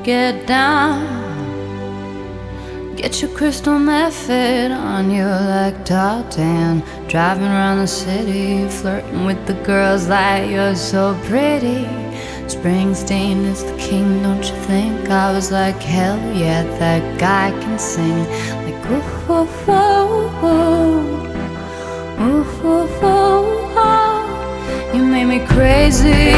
get down. Get your crystal method on you like tartan. Driving around the city, flirting with the girls like you're so pretty. Springsteen is the king, don't you think? I was like, hell yeah, that guy can sing. Like, ooh, ooh, ooh, ooh, ooh, ooh, ooh, ooh. You made me crazy.